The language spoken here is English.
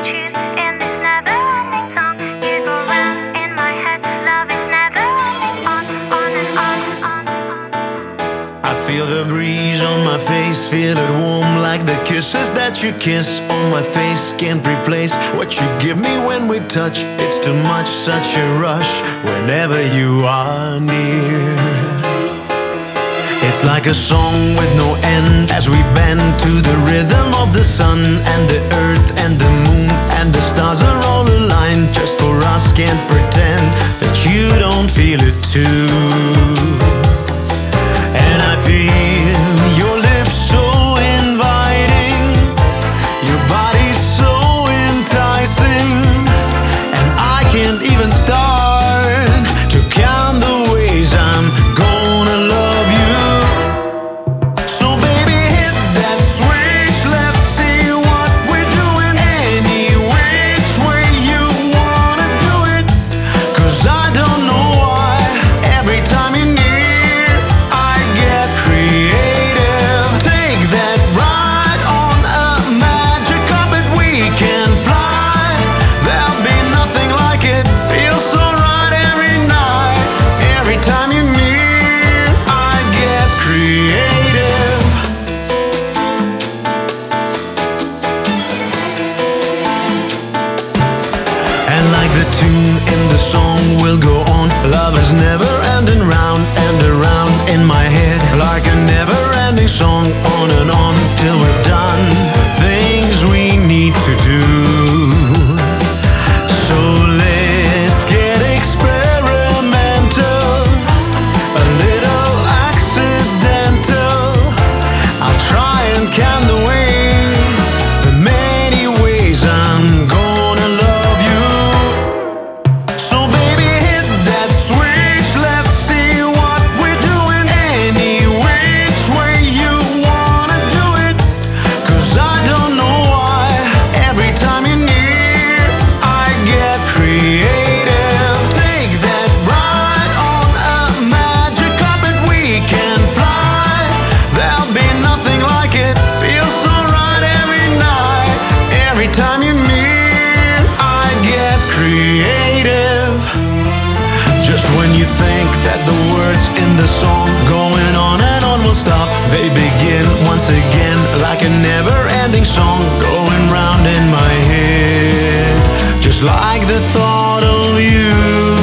you in this never-ending song. You go round in my head. Love is never-ending, on and on. I feel the breeze on my face, feel it warm like the kisses that you kiss on my face. Can't replace what you give me when we touch. It's too much, such a rush whenever you are near. It's like a song with no end as we bend to the rhythm of the sun and the earth and the moon and the stars are all aligned just for us. Can't pretend that you don't feel it too. And I feel your lips so inviting, your body so enticing, and I can't even start to count the ways I'm gonna love you. So baby, hit that switch, let's see what we're doing. Any which way you wanna do it, 'cause I don't know why every time you're near I get creative. Take that ride on a magic carpet, we can fly. There'll be nothing like it, feels so right every night. Every time you're near I get creative. And like the tune in the song will go on, love is never ending, round and around in my head. Like a never ending song, on and on till we've done the things we need to do. So let's get experimental, a little accidental. I'll try and count the ways, the many ways I'm gonna love you. So baby, hit that switch, let's see what we're doing. Any which way you wanna do it, 'cause I don't know why every time you're near I get creative. Take that ride on a magic carpet, we can fly. There'll be nothing like it, feels so right every night. Every time you're near I get creative. Just when you think that the words in the song going on and on will stop, they begin once again like a never-ending song going round in my head. Just like the thought of you.